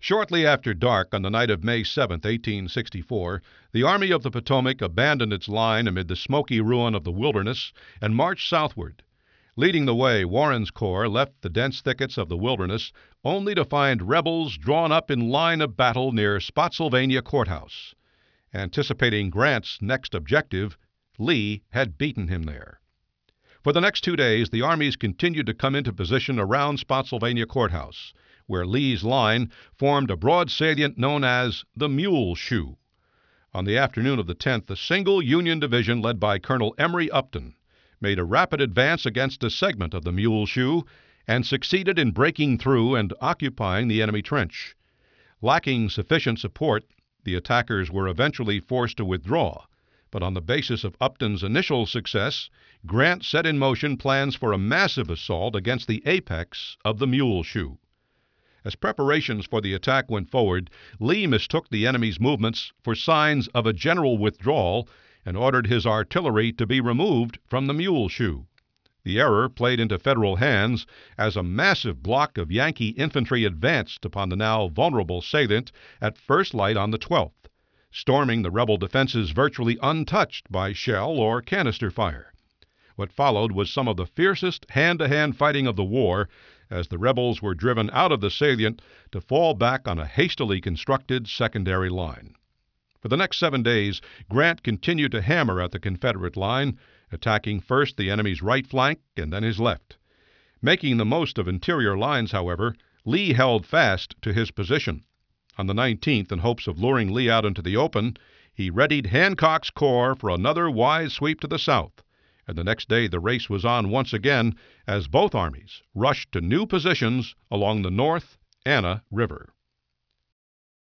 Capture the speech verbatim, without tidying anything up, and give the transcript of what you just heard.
Shortly after dark on the night of May seventh, eighteen sixty-four, the Army of the Potomac abandoned its line amid the smoky ruin of the Wilderness and marched southward. Leading the way, Warren's corps left the dense thickets of the Wilderness only to find rebels drawn up in line of battle near Spotsylvania Courthouse. Anticipating Grant's next objective, Lee had beaten him there. For the next two days, the armies continued to come into position around Spotsylvania Courthouse, where Lee's line formed a broad salient known as the Mule Shoe. On the afternoon of the tenth, a single Union division led by Colonel Emory Upton made a rapid advance against a segment of the Mule Shoe and succeeded in breaking through and occupying the enemy trench. Lacking sufficient support, the attackers were eventually forced to withdraw, but on the basis of Upton's initial success, Grant set in motion plans for a massive assault against the apex of the Mule Shoe. As preparations for the attack went forward, Lee mistook the enemy's movements for signs of a general withdrawal and ordered his artillery to be removed from the Mule Shoe. The error played into Federal hands as a massive block of Yankee infantry advanced upon the now vulnerable salient at first light on the twelfth, storming the rebel defenses virtually untouched by shell or canister fire. What followed was some of the fiercest hand-to-hand fighting of the war, as the rebels were driven out of the salient to fall back on a hastily constructed secondary line. For the next seven days, Grant continued to hammer at the Confederate line, attacking first the enemy's right flank and then his left. Making the most of interior lines, however, Lee held fast to his position. On the nineteenth, in hopes of luring Lee out into the open, he readied Hancock's corps for another wide sweep to the south. And the next day the race was on once again as both armies rushed to new positions along the North Anna River.